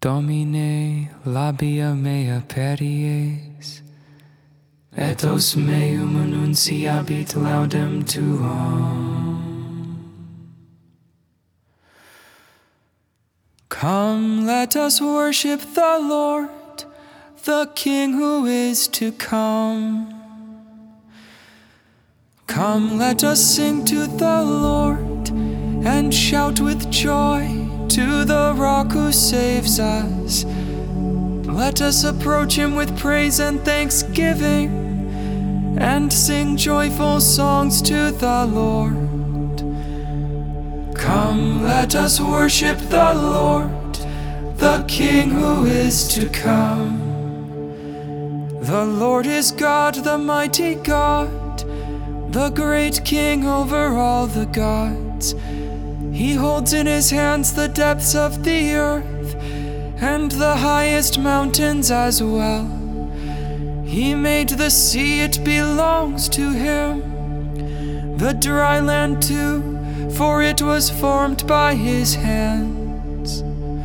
Domine labia mea peries, et os meum annunciabit laudem tuam. Come, let us worship the Lord, the King who is to come. Come, let us sing to the Lord, and shout with joy to the rock who saves us. Let us approach him with praise and thanksgiving, and sing joyful songs to the Lord. Come, let us worship the Lord, the King who is to come. The Lord is God, the mighty God, the great King over all the gods. He holds in his hands the depths of the earth, and the highest mountains as well. He made the sea, it belongs to him, the dry land too, for it was formed by his hands.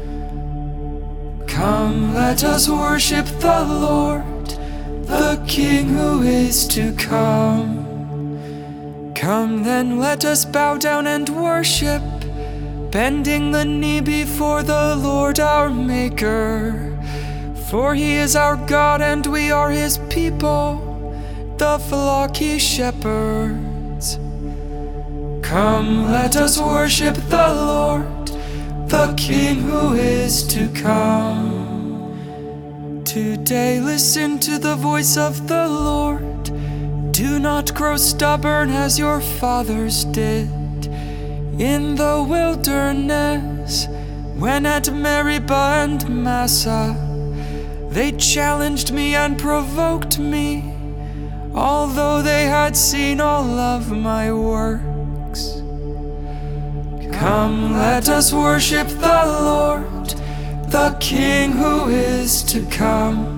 Come, let us worship the Lord, the King who is to come. Come then, let us bow down and worship, bending the knee before the Lord our Maker. For he is our God and we are his people, the flock he shepherds. Come, let us worship the Lord, the King who is to come. Today listen to the voice of the Lord. Do not grow stubborn as your fathers did in the wilderness, when at Meribah and Massah they challenged me and provoked me, although they had seen all of my works. Come, let us worship the Lord, the King who is to come.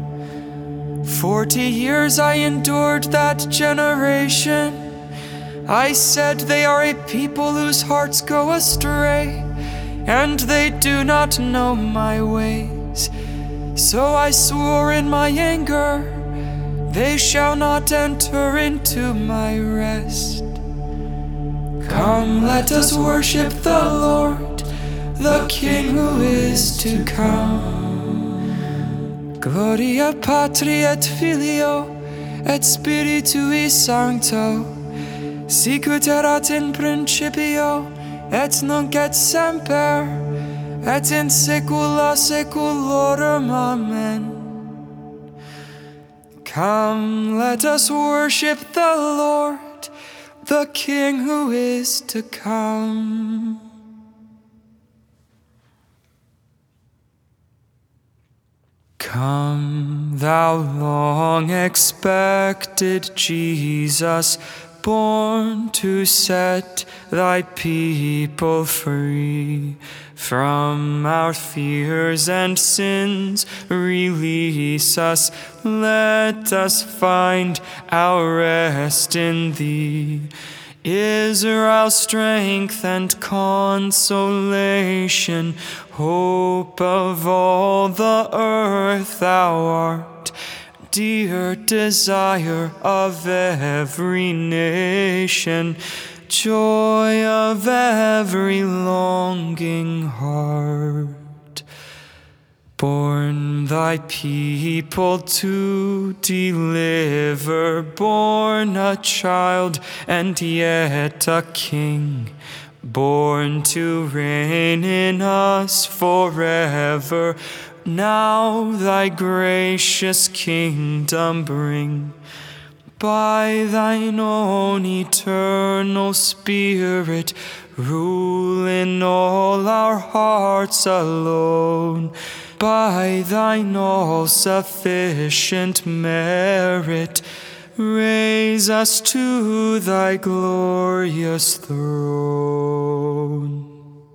40 years I endured that generation. I said, they are a people whose hearts go astray, and they do not know my ways. So I swore in my anger, they shall not enter into my rest. Come, let us worship the Lord, the King who is to come. Gloria Patri et Filio et Spiritui Sancto, sicut erat in principio et nunc et semper et in saecula saeculorum. Amen. Come, let us worship the Lord, the King who is to come. Come, thou long-expected Jesus, born to set thy people free from our fears and sins. Release us, let us find our rest in thee. Israel's strength and consolation, hope of all the earth, thou art dear desire of every nation, joy of every longing heart. Born thy people to deliver, born a child and yet a king, born to reign in us forever. Now thy gracious kingdom bring, by thine own eternal Spirit, rule in all our hearts alone. By thine all-sufficient merit, raise us to thy glorious throne.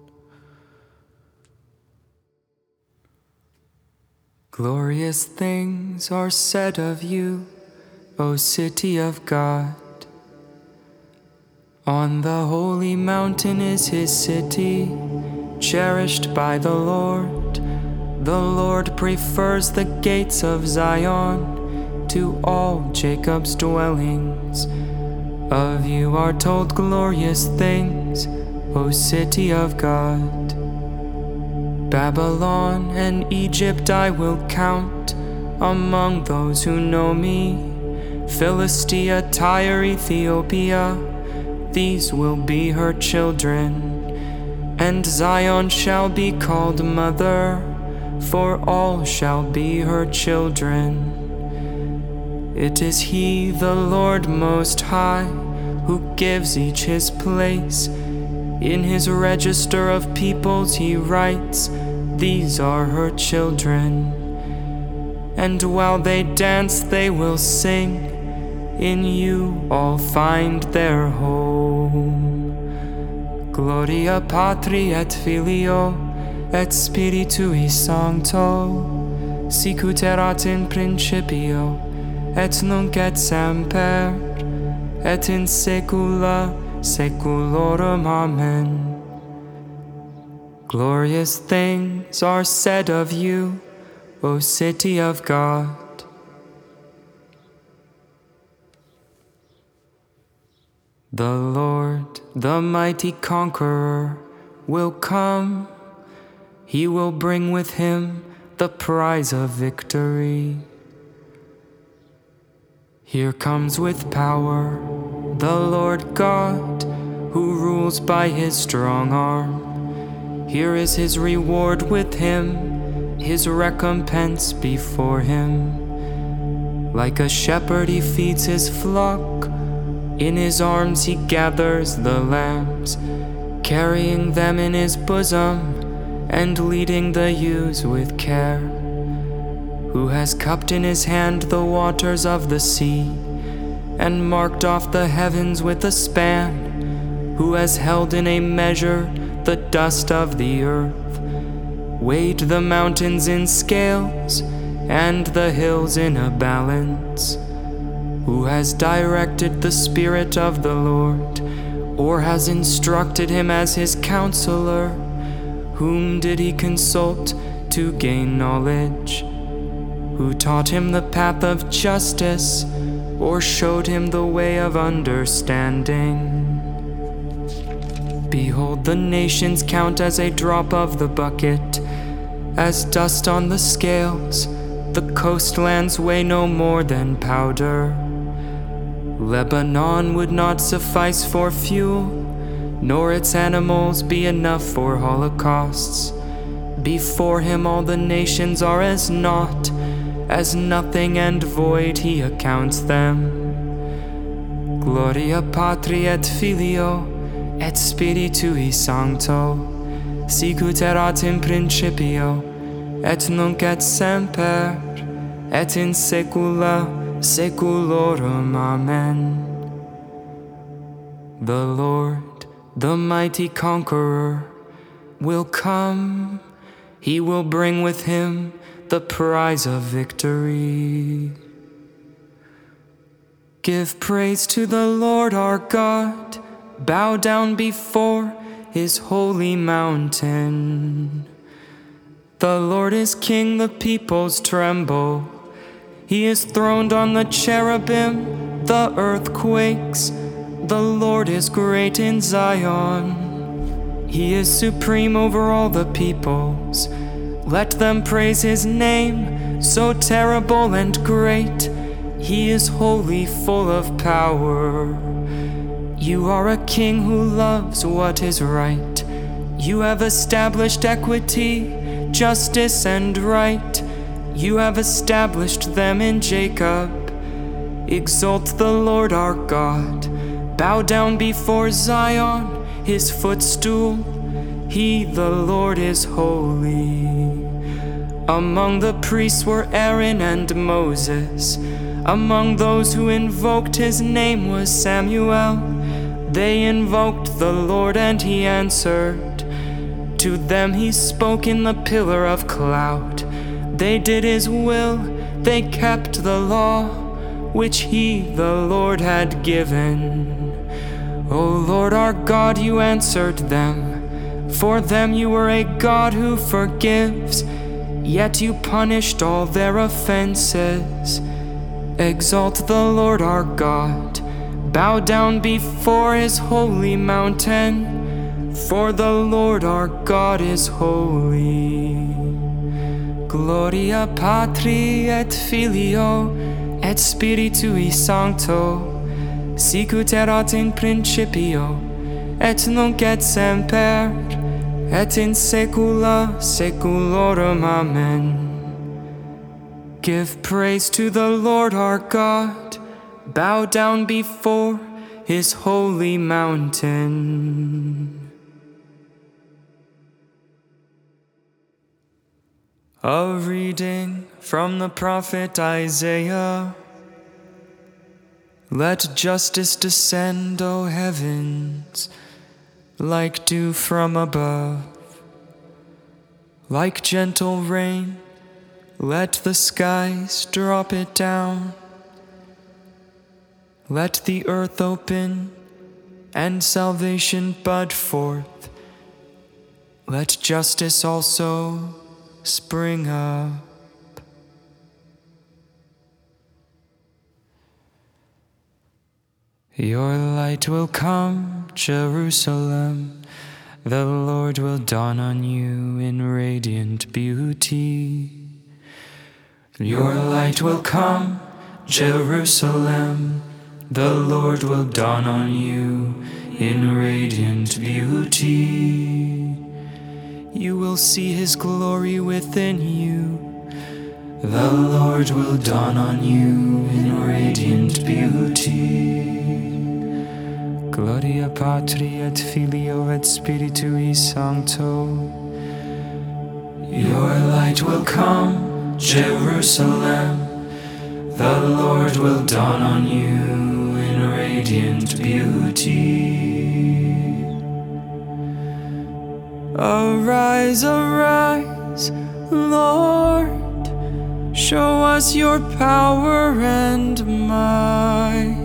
Glorious things are said of you, O city of God. On the holy mountain is his city, cherished by the Lord. The Lord prefers the gates of Zion to all Jacob's dwellings. Of you are told glorious things, O city of God. Babylon and Egypt I will count among those who know me. Philistia, Tyre, Ethiopia, these will be her children. And Zion shall be called mother, for all shall be her children. It is He, the Lord Most High, who gives each his place. In His register of peoples He writes, these are her children. And while they dance they will sing, in you all find their home. Gloria Patri et Filio et Spiritui Sancto, sicut erat in principio, et nunc et semper, et in saecula saeculorum. Amen. Glorious things are said of you, O city of God. The Lord, the mighty conqueror, will come. He will bring with Him the prize of victory. Here comes with power the Lord God, who rules by His strong arm. Here is His reward with Him, His recompense before Him. Like a shepherd He feeds His flock, in His arms He gathers the lambs, carrying them in His bosom, and leading the ewes with care. Who has cupped in His hand the waters of the sea, and marked off the heavens with a span, who has held in a measure the dust of the earth, weighed the mountains in scales, and the hills in a balance, who has directed the Spirit of the Lord, or has instructed Him as His counselor. Whom did He consult to gain knowledge? Who taught Him the path of justice, or showed Him the way of understanding? Behold, the nations count as a drop of the bucket, as dust on the scales. The coastlands weigh no more than powder. Lebanon would not suffice for fuel, nor its animals be enough for holocausts. Before Him all the nations are as naught, as nothing and void He accounts them. Gloria Patri et Filio et Spiritui Sancto, sicut erat in principio, et nunc et semper, et in saecula saeculorum. Amen. The Lord, the mighty conqueror, will come. He will bring with Him the prize of victory. Give praise to the Lord our God. Bow down before His holy mountain. The Lord is King, the peoples tremble. He is throned on the cherubim, the earth quakes. The Lord is great in Zion. He is supreme over all the peoples. Let them praise His name, so terrible and great. He is holy, full of power. You are a king who loves what is right. You have established equity, justice, and right. You have established them in Jacob. Exalt the Lord our God. Bow down before Zion, His footstool. He, the Lord, is holy. Among the priests were Aaron and Moses. Among those who invoked His name was Samuel. They invoked the Lord and He answered. To them He spoke in the pillar of cloud. They did His will, they kept the law, which He, the Lord, had given. O Lord our God, You answered them. For them You were a God who forgives. yet you punished all their offenses. Exalt the Lord our God, bow down before his holy mountain, for the Lord our God is holy. Gloria Patri et Filio et Spiritui Sancto, sicut erat in principio, et nunc et semper, et in saecula saeculorum. Amen. Give praise to the Lord our God, bow down before his holy mountain. A reading from the prophet Isaiah. Let justice descend, O heavens, like dew from above. Like gentle rain, let the skies drop it down. Let the earth open and salvation bud forth. Let justice also spring up. Your light will come, Jerusalem. The Lord will dawn on you in radiant beauty. Your light will come, Jerusalem. The Lord will dawn on you in radiant beauty. You will see his glory within you. The Lord will dawn on you in radiant beauty. Gloria Patri et Filio et Spiritui Sancto. Your light will come, Jerusalem. The Lord will dawn on you in radiant beauty. Arise, arise, Lord, show us your power and might.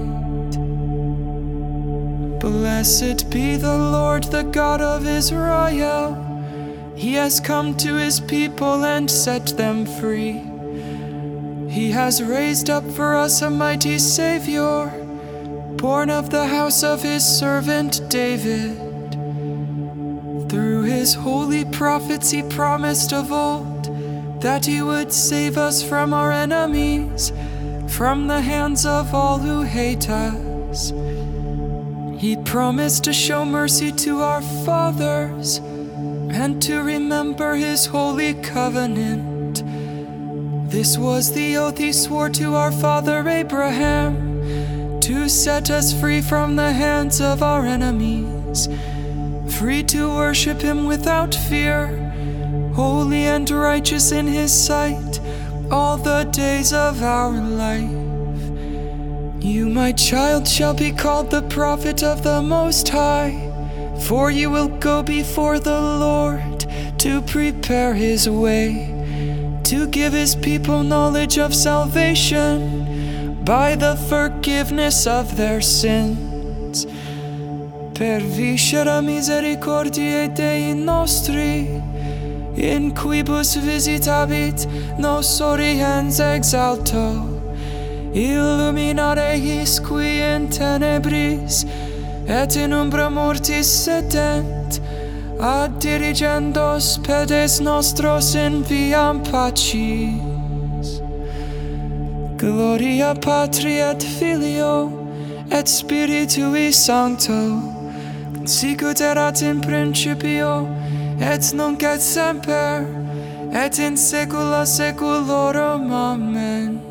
Blessed be the Lord, the God of Israel. He has come to his people and set them free. He has raised up for us a mighty Savior, born of the house of his servant David. Through his holy prophets he promised of old that he would save us from our enemies, from the hands of all who hate us. He promised to show mercy to our fathers and to remember his holy covenant. This was the oath he swore to our father Abraham, to set us free from the hands of our enemies, free to worship him without fear, holy and righteous in his sight all the days of our life. You, my child, shall be called the prophet of the Most High, for you will go before the Lord to prepare his way, to give his people knowledge of salvation by the forgiveness of their sins. Per viscera misericordiae Dei nostri, in quibus visitabit nos oriens exalto, illuminare his qui in tenebris et in umbra mortis sedent, ad dirigendos pedes nostros in viam pacis. Gloria Patri et Filio et Spiritui Sancto, sicut erat in principio et nunc et semper et in saecula saeculorum. Amen.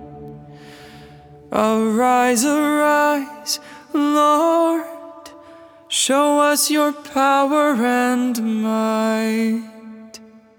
Arise, arise, Lord, show us your power and might.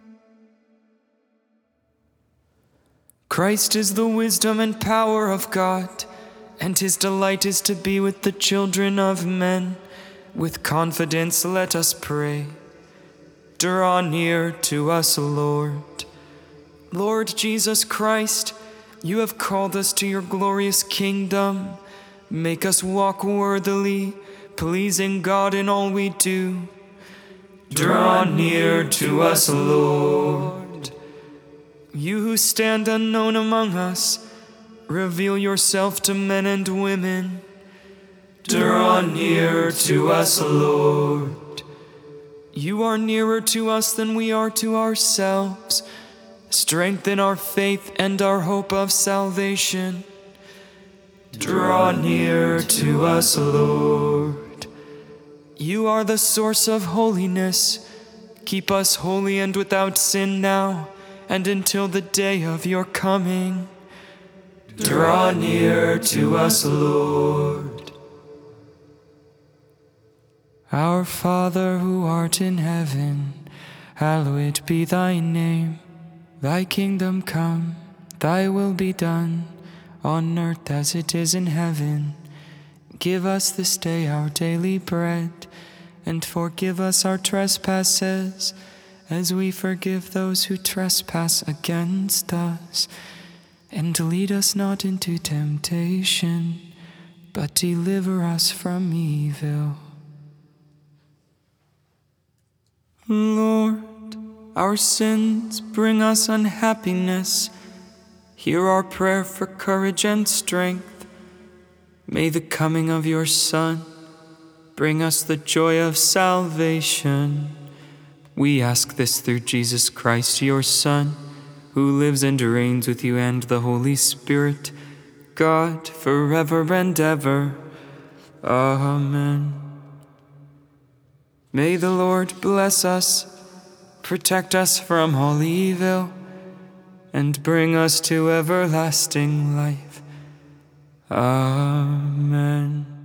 Christ is the wisdom and power of God, and his delight is to be with the children of men. With confidence let us pray. Draw near to us, Lord. Lord Jesus Christ, you have called us to your glorious kingdom. Make us walk worthily, pleasing God in all we do. Draw near to us, Lord. You who stand unknown among us, reveal yourself to men and women. Draw near to us, Lord. You are nearer to us than we are to ourselves. Strengthen our faith and our hope of salvation. Draw near to us, Lord. You are the source of holiness. Keep us holy and without sin now and until the day of your coming. Draw near to us, Lord. Our Father who art in heaven, hallowed be thy name. Thy kingdom come, thy will be done, on earth as it is in heaven. Give us this day our daily bread, and forgive us our trespasses, as we forgive those who trespass against us. And lead us not into temptation, but deliver us from evil. Lord, our sins bring us unhappiness. Hear our prayer for courage and strength. May the coming of your Son bring us the joy of salvation. We ask this through Jesus Christ, your Son, who lives and reigns with you and the Holy Spirit, God, forever and ever. Amen. May the Lord bless us, protect us from all evil, and bring us to everlasting life. Amen.